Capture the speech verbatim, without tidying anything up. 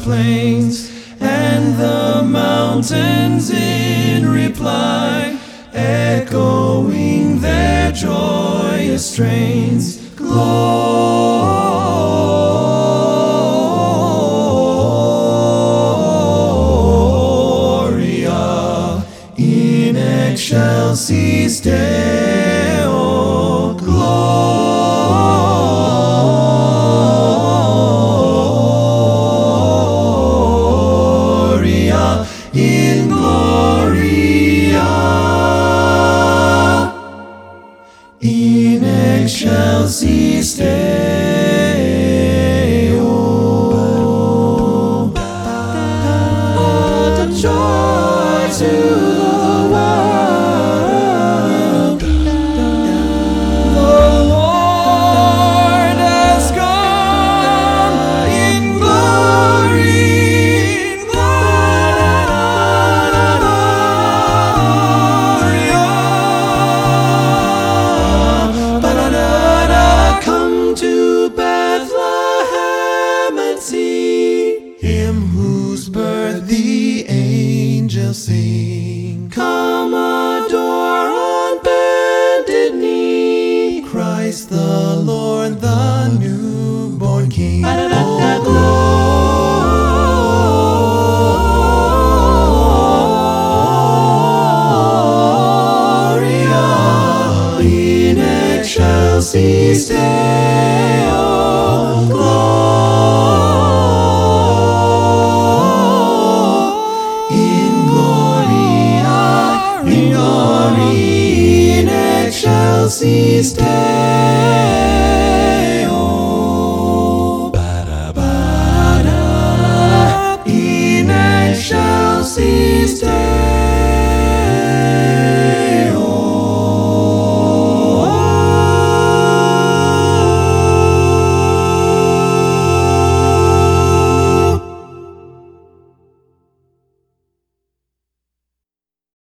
plains, and the mountains in reply, echoing their joyous strains. Gloria in excelsis Deo. Gloria in gloria in excelsis Deo. The joy to the world. The Lord has come in glory, in gloria. Come to Bethlehem and see him whose birth the angels sing. Come adore on bended knee Christ the Lord, the newborn King. Oh, gloria in excelsis Deo. In gloria, in gloria, in excelsis Deo.